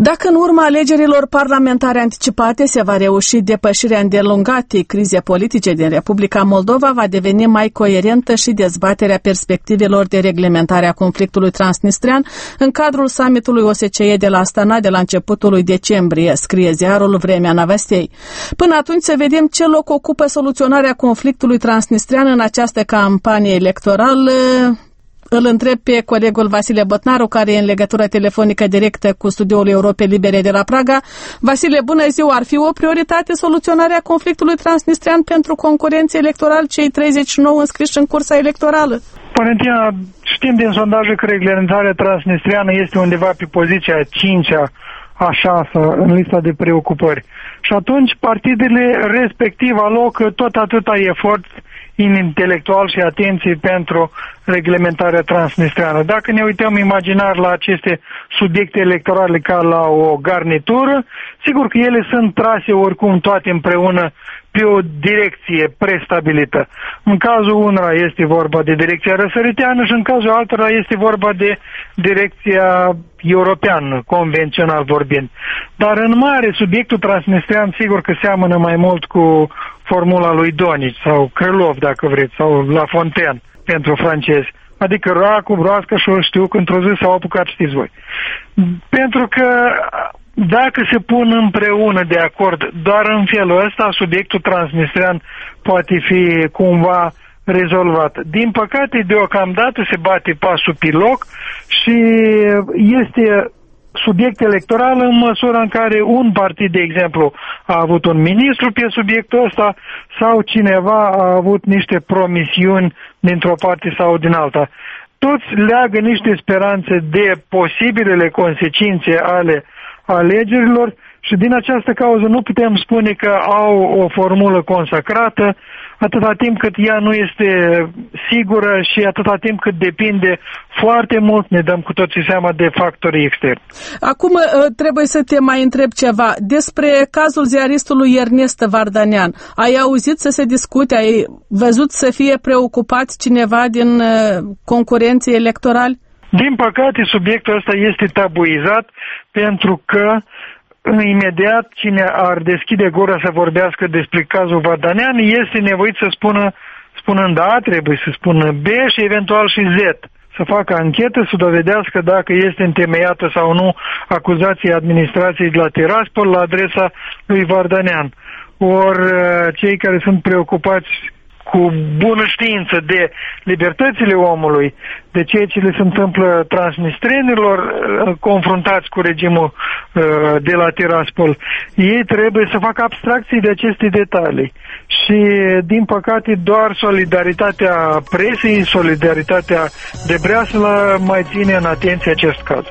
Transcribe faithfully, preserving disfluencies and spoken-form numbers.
Dacă în urma alegerilor parlamentare anticipate se va reuși depășirea îndelungatei crize politice din Republica Moldova, va deveni mai coerentă și dezbaterea perspectivelor de reglementare a conflictului transnistrean în cadrul summitului O S C E de la Astana de la începutul lui decembrie, scrie ziarul Vremea Navastei. Până atunci să vedem ce loc ocupă soluționarea conflictului transnistrean în această campanie electorală. Îl întreb pe colegul Vasile Botnaru, care e în legătură telefonică directă cu studioul Europei Libere de la Praga. Vasile, bună ziua! Ar fi o prioritate soluționarea conflictului transnistrean pentru concurenții electorali, cei treizeci și nouă înscriși în cursa electorală? Valentina, știm din sondaje că reglementarea transnistreană este undeva pe poziția a cincea, a șasea în lista de preocupări. Și atunci partidele respectiv alocă tot atâta efort intelectual și atenție pentru reglementarea transnistreană. Dacă ne uităm imaginar la aceste subiecte electorale ca la o garnitură, sigur că ele sunt trase oricum toate împreună pe o direcție prestabilită. În cazul unora este vorba de direcția răsăriteană și în cazul altora este vorba de direcția europeană, convențional vorbind. Dar în mare, subiectul transnistrean sigur că seamănă mai mult cu formula lui Donici sau Krylov, dacă vreți, sau La Fontaine pentru francezi. Adică racul, broască și o știu că într-o zi s-au apucat, știți voi. Pentru că dacă se pun împreună de acord doar în felul ăsta, subiectul transnistrean poate fi cumva rezolvat. Din păcate, deocamdată se bate pasul pe loc și este subiect electoral în măsura în care un partid, de exemplu, a avut un ministru pe subiectul ăsta sau cineva a avut niște promisiuni dintr-o parte sau din alta. Toți leagă niște speranțe de posibilele consecințe ale alegerilor și din această cauză nu putem spune că au o formulă consacrată atâta timp cât ea nu este sigură și atâta timp cât depinde foarte mult, ne dăm cu toții seama, de factorii externi. Acum trebuie să te mai întreb ceva despre cazul ziaristului Ernest Vardanyan. Ai auzit să se discute, ai văzut să fie preocupat cineva din concurenții electorali? Din păcate, subiectul ăsta este tabuizat pentru că imediat cine ar deschide gura să vorbească despre cazul Vardanyan este nevoit să spună, spunând A, trebuie să spună B și eventual și Z. Să facă anchetă, să dovedească dacă este întemeiată sau nu acuzația administrației de la Tiraspol la adresa lui Vardanyan. Ori cei care sunt preocupați cu bună știință de libertățile omului, de ceea ce le se întâmplă transnistrenilor confruntați cu regimul de la Tiraspol, ei trebuie să facă abstracții de aceste detalii. Și, din păcate, doar solidaritatea presei, solidaritatea de breaslă mai ține în atenție acest caz.